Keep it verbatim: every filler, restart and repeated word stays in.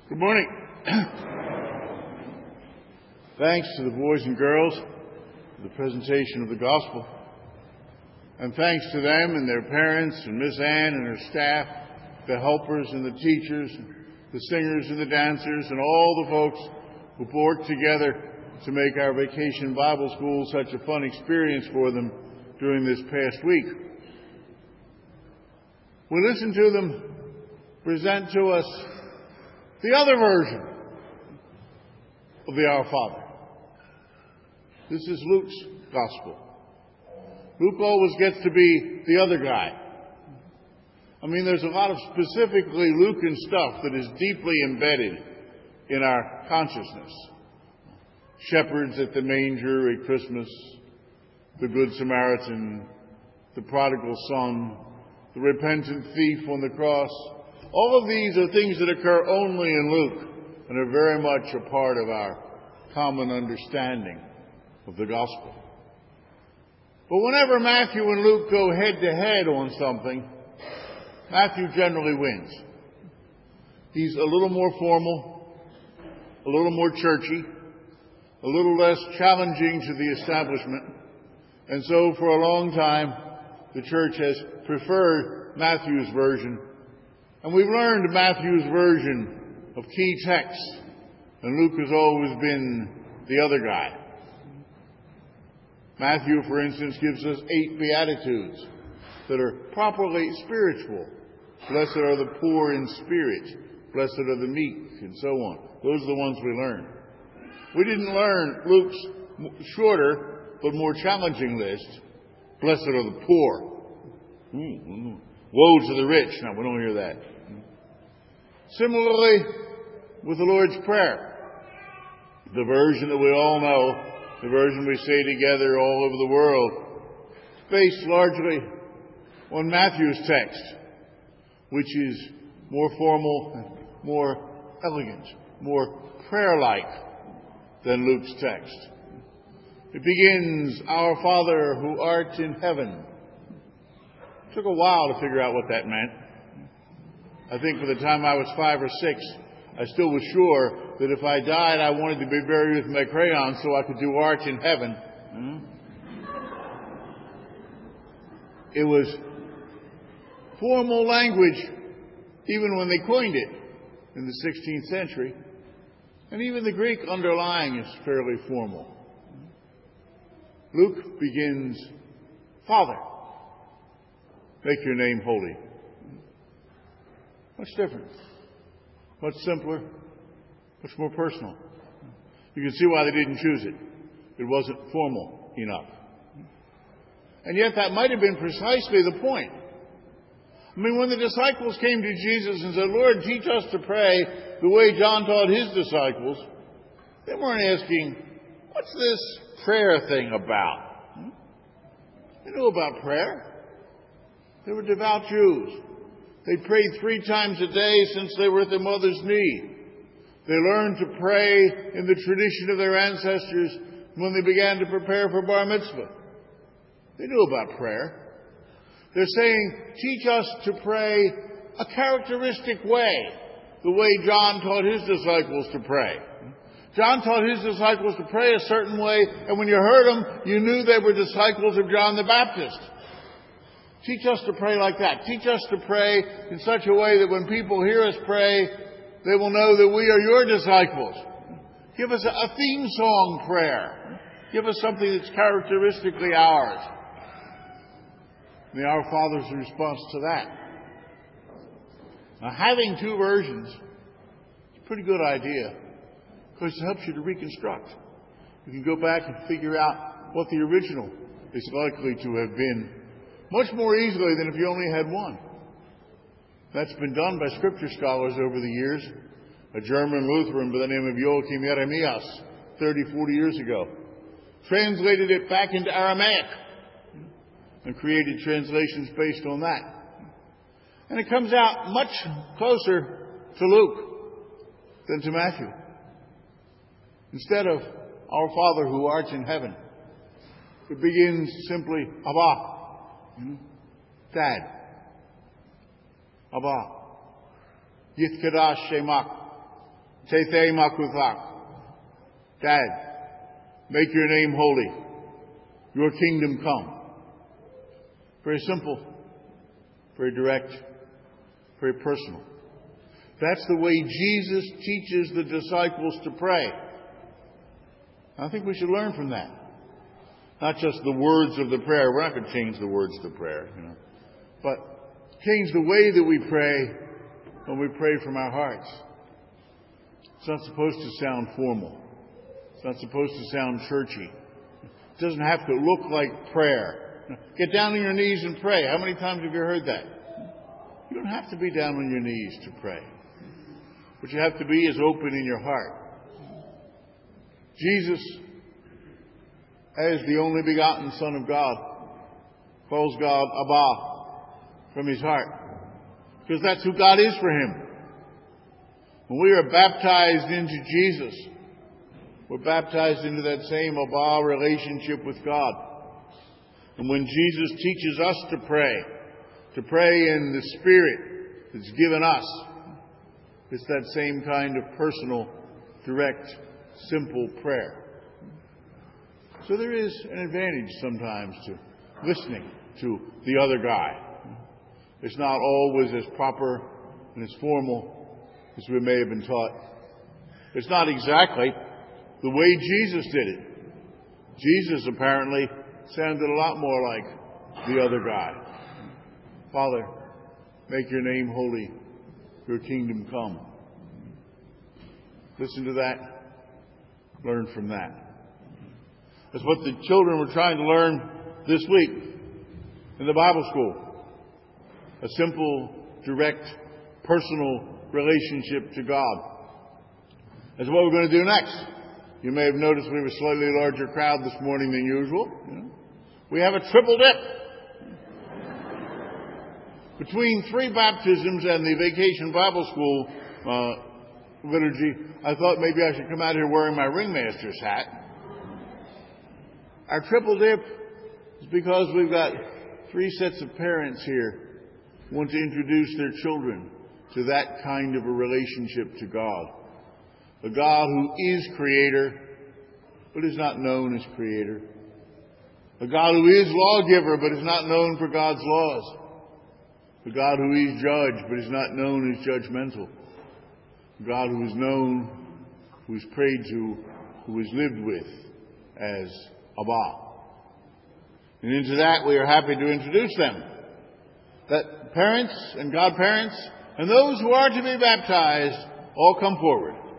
Good morning. Thanks to the boys and girls for the presentation of the gospel. And thanks to them and their parents and Miss Ann and her staff, the helpers and the teachers, the singers and the dancers, and all the folks who worked together to make our Vacation Bible School such a fun experience for them during this past week. We listened to them present to us the other version of the Our Father. This is Luke's gospel. Luke always gets to be the other guy. I mean, there's a lot of specifically Lucan stuff that is deeply embedded in our consciousness. Shepherds at the manger at Christmas, the Good Samaritan, the prodigal son, the repentant thief on the cross. All of these are things that occur only in Luke and are very much a part of our common understanding of the gospel. But whenever Matthew and Luke go head-to-head on something, Matthew generally wins. He's a little more formal, a little more churchy, a little less challenging to the establishment, and so for a long time the church has preferred Matthew's version. And we've learned Matthew's version of key texts, and Luke has always been the other guy. Matthew, for instance, gives us eight Beatitudes that are properly spiritual. Blessed are the poor in spirit. Blessed are the meek, and so on. Those are the ones we learned. We didn't learn Luke's shorter but more challenging list. Blessed are the poor. Mm-hmm. Woe to the rich. No, we don't hear that. Similarly, with the Lord's Prayer, the version that we all know, the version we say together all over the world, is based largely on Matthew's text, which is more formal, more elegant, more prayer-like than Luke's text. It begins, Our Father who art in heaven. It took a while to figure out what that meant. I think by the time I was five or six, I still was sure that if I died, I wanted to be buried with my crayon so I could do art in heaven. Mm-hmm. It was formal language even when they coined it in the sixteenth century. And even the Greek underlying is fairly formal. Luke begins, Father, make your name holy. Much different. Much simpler. Much more personal. You can see why they didn't choose it. It wasn't formal enough. And yet that might have been precisely the point. I mean, when the disciples came to Jesus and said, Lord, teach us to pray the way John taught his disciples, they weren't asking, what's this prayer thing about? They knew about prayer. They were devout Jews. They prayed three times a day since they were at their mother's knee. They learned to pray in the tradition of their ancestors when they began to prepare for bar mitzvah. They knew about prayer. They're saying, teach us to pray a characteristic way, the way John taught his disciples to pray. John taught his disciples to pray a certain way, and when you heard them, you knew they were disciples of John the Baptist. Teach us to pray like that. Teach us to pray in such a way that when people hear us pray, they will know that we are your disciples. Give us a theme song prayer. Give us something that's characteristically ours. And the Our Father's response to that. Now, having two versions is a pretty good idea because it helps you to reconstruct. You can go back and figure out what the original is likely to have been much more easily than if you only had one. That's been done by scripture scholars over the years. A German Lutheran by the name of Joachim Jeremias, thirty, forty years ago, translated it back into Aramaic and created translations based on that. And it comes out much closer to Luke than to Matthew. Instead of Our Father who art in heaven, it begins simply, Abba, Dad. Abba. Yitkadash Shemak. Tethe Makuthak. Dad, make your name holy. Your kingdom come. Very simple, very direct, very personal. That's the way Jesus teaches the disciples to pray. I think we should learn from that. Not just the words of the prayer. We're not going to change the words of the prayer, you know. But change the way that we pray when we pray from our hearts. It's not supposed to sound formal. It's not supposed to sound churchy. It doesn't have to look like prayer. Get down on your knees and pray. How many times have you heard that? You don't have to be down on your knees to pray. What you have to be is open in your heart. Jesus, as the only begotten Son of God, calls God Abba from his heart. Because that's who God is for him. When we are baptized into Jesus, we're baptized into that same Abba relationship with God. And when Jesus teaches us to pray, to pray in the Spirit that's given us, it's that same kind of personal, direct, simple prayer. So there is an advantage sometimes to listening to the other guy. It's not always as proper and as formal as we may have been taught. It's not exactly the way Jesus did it. Jesus apparently sounded a lot more like the other guy. Father, make your name holy, your kingdom come. Listen to that. Learn from that. That's what the children were trying to learn this week in the Bible school. A simple, direct, personal relationship to God. That's what we're going to do next. You may have noticed we have a slightly larger crowd this morning than usual. You know? We have a triple dip. Between three baptisms and the Vacation Bible School uh, liturgy, I thought maybe I should come out here wearing my ringmaster's hat. Our triple dip is because we've got three sets of parents here who want to introduce their children to that kind of a relationship to God. A God who is Creator, but is not known as Creator. A God who is lawgiver, but is not known for God's laws. A God who is judge, but is not known as judgmental. A God who is known, who is prayed to, who is lived with as Abba. And into that we are happy to introduce them. That parents and godparents and those who are to be baptized all come forward.